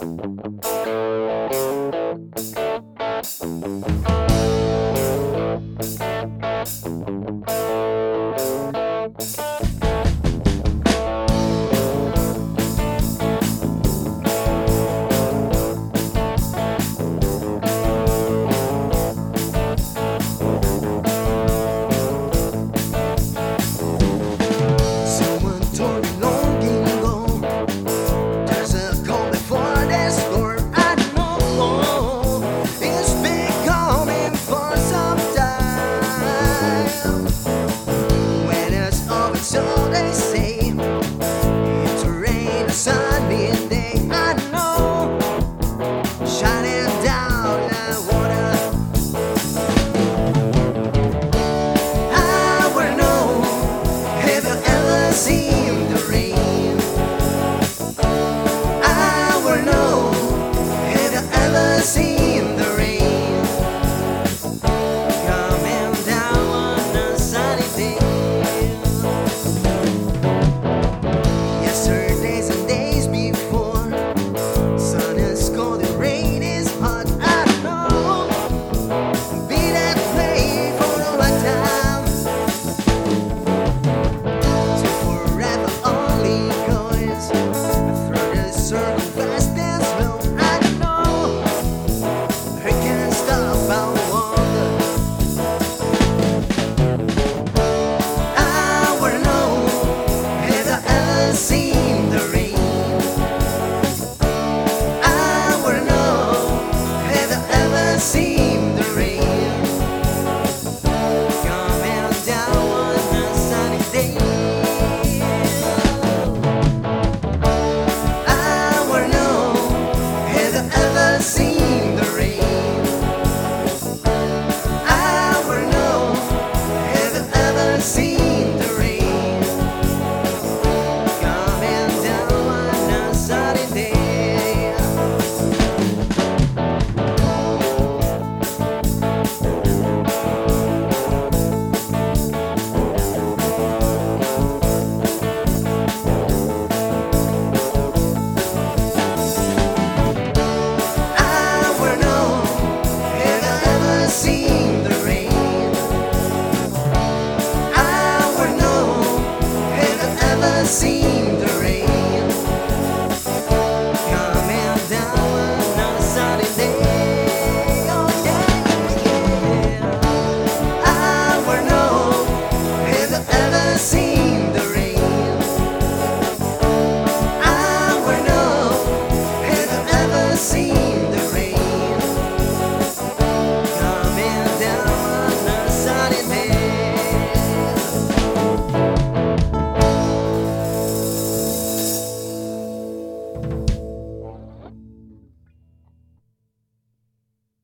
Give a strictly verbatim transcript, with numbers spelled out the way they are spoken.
Someone told me long ago, there's a call before the storm. I know it's been coming for some time. When it's over, so they say, it's a rain, a sunny day. I know, shining down the water. I wanna know, have you ever seen the rain? I wanna know, have you ever seen the rain? Coming down on a sunny day. Yesterdays and days before, sun is cold and rain is hot. I know, be that way for a long time. So forever only goes through the circle fast as well. I know I can't stop. I wonder. I wanna know, have you ever seen the rain? I wanna know, have you ever seen the rain? Coming down on a sunny day. I wanna know, have you ever seen the rain? I wanna know, have you ever seen the rain? Coming down on a sunny day. I wanna know, have you ever seen the rain? I wanna know, have you ever seen